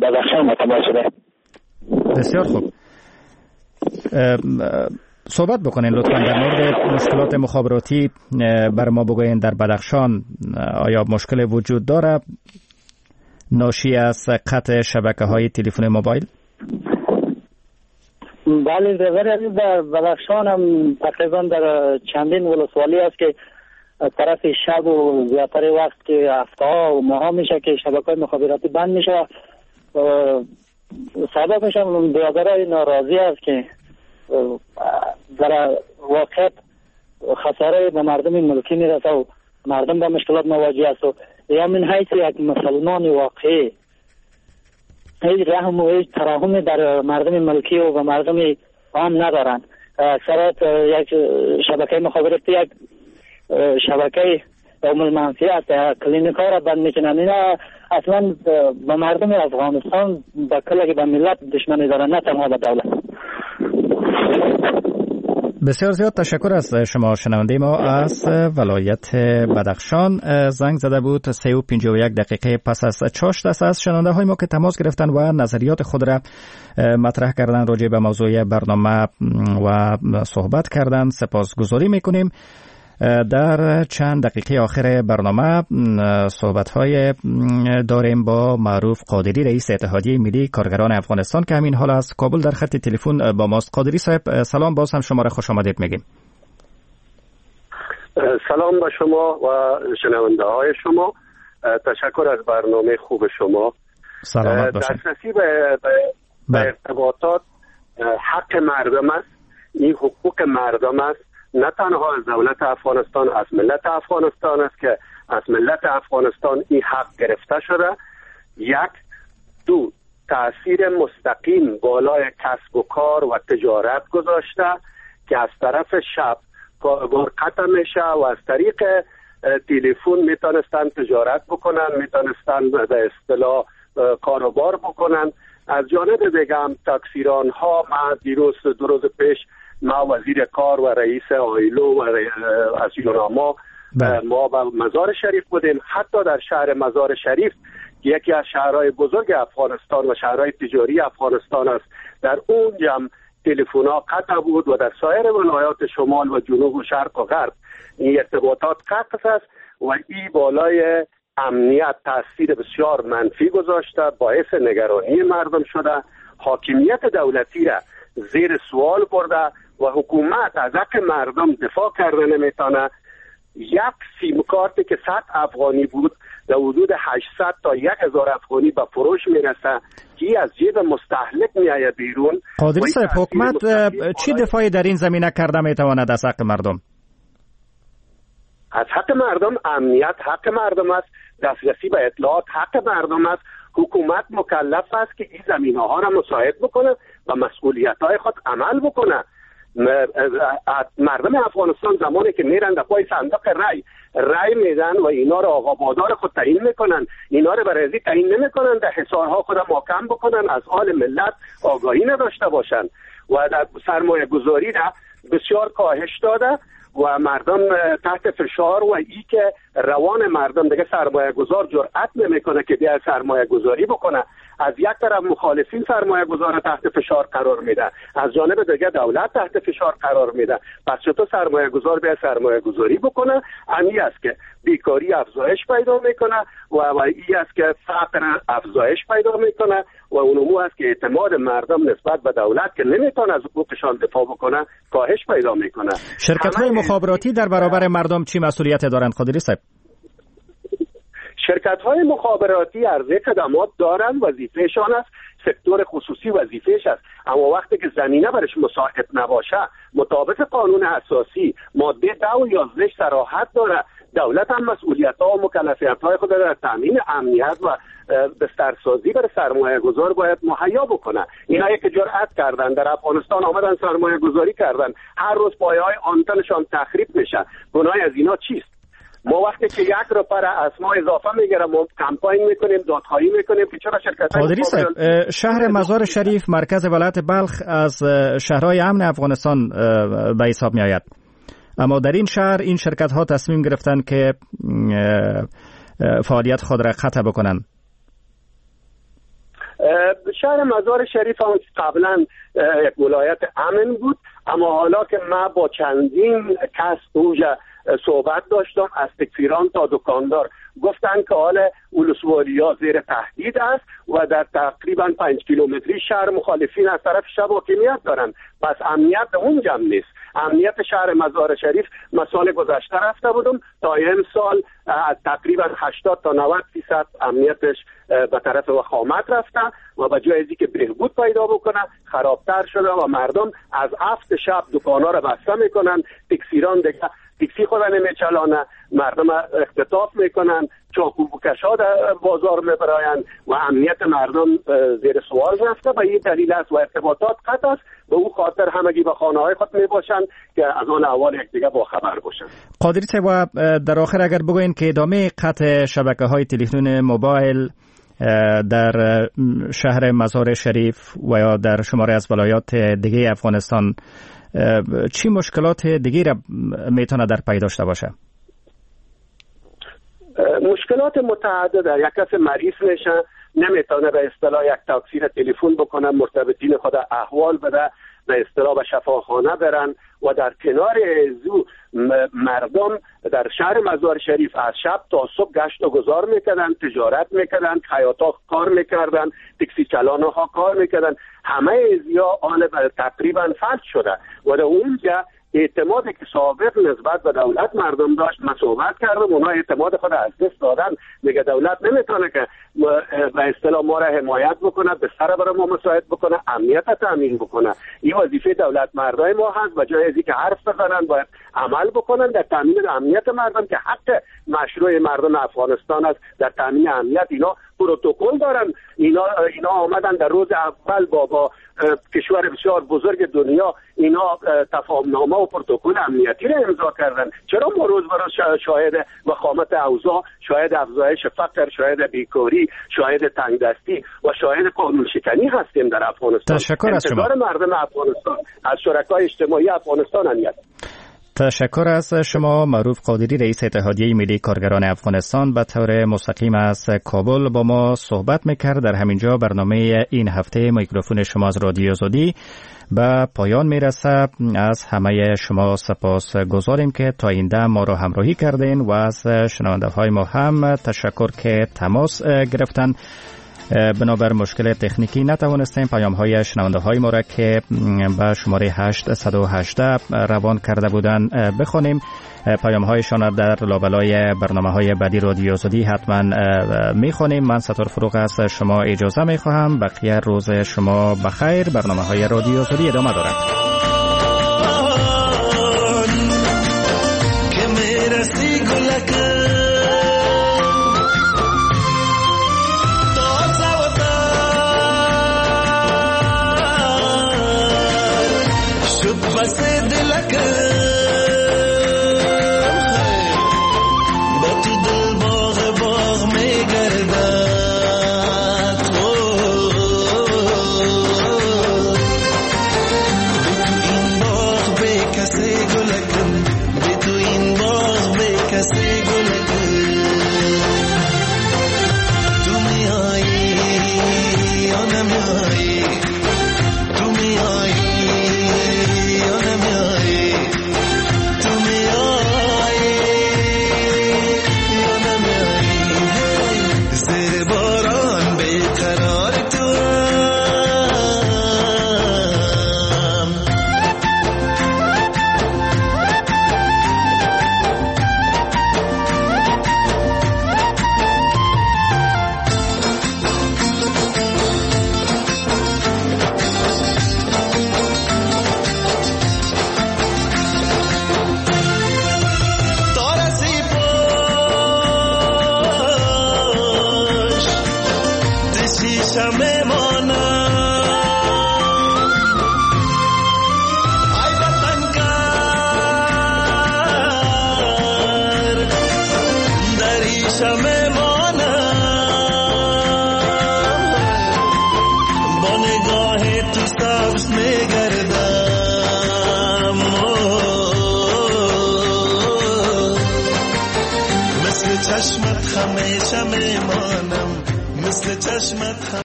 بدخشان تماس شده. بسیار خوب. صحبت بکنین لطفاً در مورد مشکلات مخابراتی بر ما بگوین در بدخشان. آیا مشکل وجود داره ناشی از قطع شبکه‌های تلفن موبایل؟ بله در بدخشان هم تقریبا در چندین ولسوالی است که طرف شب و زیادتر وقت که هفته‌ها و ماها میشه که شبکه‌های مخابراتی بند میشه. سببش هم برادرای ناراضی است که در واقع خساره به مردم ملکی میرسه و مردم با مشکلات مواجه است و یا من حیث یک مسلمان واقعی هیچ رحم و هیچ تراحم در مردم ملکی و مردم عام ندارند. اکثرات یک شبکه مخابراتی یک شبکه ام المنفعه است، کلینیک ها را بند میکنند. اینا اصلا به مردم افغانستان به کل به ملت دشمنی دارند، نه تنها به دولت. بسیار زیاد تشکر از شما. شنونده ما از ولایت بدخشان زنگ زده بود 3:51 دقیقه پس از چاشت است. از شنونده های ما که تماس گرفتن و نظریات خود را مطرح کردن راجع به موضوع برنامه و صحبت کردن سپاسگزاری میکنیم. در چند دقیقه آخر برنامه صحبت‌های داریم با معروف قادری، رئیس اتحادیه ملی کارگران افغانستان که همین حال از کابل در خط تلفن با ماست. قادری صاحب سلام، باز هم شما را خوش آمدید میگیم. سلام به شما و شنونده های شما. تشکر از برنامه خوب شما. سلامت باشید. دسترسی به ارتباطات حق مردم است. این حقوق مردم است، نه تنها از دولت افغانستان، از ملت افغانستان است که از ملت افغانستان این حق گرفته شده. یک، دو، تأثیر مستقیم بالای کسب و کار و تجارت گذاشته که از طرف شب کاربار قطع میشه و از طریق تلفن میتونستن تجارت بکنن، میتونستن به اصطلاح کاروبار بکنن. از جانب دیگه هم تاکسیران ها، ما دیروز 2 روز پیش ما وزیر کار و رئیس آیلو و از یوناما ما به مزار شریف بودیم. حتی در شهر مزار شریف یکی از شهرهای بزرگ افغانستان و شهرهای تجاری افغانستان است، در اونجا هم تلفن‌ها قطع بود و در سایر ولایات شمال و جنوب و شرق و غرب این ارتباطات قطع است و این بالای امنیت تاثیر بسیار منفی گذاشته، باعث نگرانی مردم شده، حاکمیت دولتی را زیر سوال برده و حکومت از حق مردم دفاع کرده نمیتونه. یک سیم کارتی که 100 افغانی بود در حدود 800 تا 1000 افغانی به فروش میرسه که از جیب مستهلک میآید بیرون. قادری صاحب، حکومت چی دفاعی در این زمینه کرده میتواند از حق مردم؟ از حق مردم امنیت حق مردم است، دسترسی به اطلاعات حق مردم است. حکومت مکلف است که این زمینه‌ها را مساعد بکنه و مسئولیت‌های خود عمل بکنه. مردم افغانستان زمانی که میرن در پای صندوق رای میدن و اینا رو آقا بادار خود تعیین میکنن، اینا رو برای ازی تعیین نمیکنن، در حصارها خود محکم بکنن، از حال ملت آگاهی نداشته باشن و در سرمایه گذاری را بسیار کاهش داده و مردم تحت فشار و ای که روان مردم دیگه سرمایه گذار جرأت نمیکنه که بیا سرمایه گذاری بکنه. از یک طرف مخالفین سرمایه گذار تحت فشار قرار میده، از جانب دیگه دولت تحت فشار قرار میده. پس چطور سرمایه گذار بیا سرمایه گذاری بکنه؟ امی است که بیکاری افزایش پیدا میکنه و ای است که فقر افزایش پیدا میکنه و اونمو است که اعتماد مردم نسبت به دولت که نمیتونه از حقوقشان دفاع بکنه کاهش پیدا میکنه. شرکت‌های مخابراتی در برابر مردم چی مسئولیت دارند قادری صاحب؟ شرکت‌های مخابراتی عرضه خدمات دارند، وظیفه‌شان است، سکتور خصوصی وظیفه‌ش است، اما وقتی که زمینه برش مساعد نباشه مطابق قانون اساسی ماده 10 و 11 صراحت داره. دولت هم مسئولیت‌ها و مکلفیت‌های خود را در تامین امنیت و بسترسازی برای سرمایه گذار باید مهیا بکنه. اینایی که جرأت کردن در افغانستان آمدن سرمایه گذاری کردن، هر روز پایه‌های آنتنشان تخریب میشه. گناه از اینا چیست؟ ما وقتی که 1 روپیه از ما اضافه میگیرم ما کمپاین میکنیم، دادخواهی میکنیم که چرا شرکت‌ها. قادری صاحب، شهر مزار شریف مرکز ولایت بلخ از شهرهای امن افغانستان به حساب می آید، اما در این شهر این شرکت ها تصمیم گرفتن که فعالیت خود را قطع بکنن. شهر مزار شریف هم قبلا یک ولایت امن بود، اما حالا که من با چندین کس اوجا صحبت داشتم، از تکفیران تا دکاندار، گفتن که حال ولسوالی‌ها زیر تهدید است و در تقریبا 5 کیلومتری شهر مخالفین از طرف شب حاکمیت دارند. پس امنیت اونجا نیست. امنیت شهر مزار شریف سال گذشته رفته بودم، تا این سال تقریبا 80 تا 90% امنیتش به طرف وخامت رفته و به جای از اینکه بهبود پیدا بکنه خرابتر شده و مردم از 7 شب دکانا رو بسته میکنن، تکسیران دیگه تکسی خود نمیچلانه، مردم اختطاف میکنن، چاقوبکش‌ها در بازار میبراین و امنیت مردم زیر سوال رفته. و این دلیل است و ارتباطات قطع است. به او خاطر همگی به خانه‌های خود میباشند که از آن احوال یکدیگر با خبر باشند. قادری صاحب، در آخر اگر بگوین که ادامه قطع شبکه‌های تلفن موبایل در شهر مزار شریف و یا در شماره از ولایات دیگه افغانستان چی مشکلات دیگه را میتونه در پی داشته باشه؟ مشکلات متعدد. یک کس مریض میشه نمیتونه به اصطلاح یک تاکسی تلفن بکنه، مرتبطین خود احوال بده، به اصطلاح به شفاخانه برن و در کنار ازو مردم در شهر مزار شریف از شب تا صبح گشت و گذار میکردن، تجارت میکردن، خیاطا کار میکردن، تکسی چلانها کار میکردن. همه ازیا آن تقریبا فلج شده و در اونجا اعتمادی که سابق نسبت به دولت مردم داشت، من صحبت کردم، اونا اعتماد خود از دست دادن. میگه دولت نمیتونه که به اصطلاح ما را حمایت بکنه، به سر برای ما مساعد بکنه، امنیت تامین بکنه. این وظیفه دولت مردای ما هست و جای ازی که حرف بزنن باید عمل بکنن در تامین امنیت مردم که حق مشروع مردم افغانستان است. در تامین امنیت اینا پروتکل دارن. اینا آمدن در روز اول با کشور بسیار بزرگ دنیا اینا تفاهمنامه و پروتکل امنیتی را امضا کردن. چرا ما روز به روز شاهد وخامت اوضاع، شاهد افزایش فقر، شاهد بیکاری، شاهد تنگدستی و شاهد قانون شکنی هستیم در افغانستان؟ تشکر از شما. مردم افغانستان از شرکای اجتماعی افغانستان هستند. تشکر از شما. معروف قادری، رئیس اتحادیه ملی کارگران افغانستان، به طور مستقیم از کابل با ما صحبت میکرد. در همینجا برنامه این هفته میکروفون شما از رادیو آزادی به پایان میرسه. از همه شما سپاس گذاریم که تا این دم ما را همراهی کردین و از شنونده های ما هم تشکر که تماس گرفتن. بنابر مشکل تکنیکی نتوانستیم پیام های شنونده های ما را که به شماره 818 روان کرده بودن بخونیم. پیام هایشان در لابلای برنامه های بعدی رادیو آزادی حتما میخونیم. من ستار فروغ از شما اجازه میخواهم. بقیه روز شما بخیر. برنامه های رادیو آزادی ادامه دارد. چشمت همیشه میمانم، مثل چشمت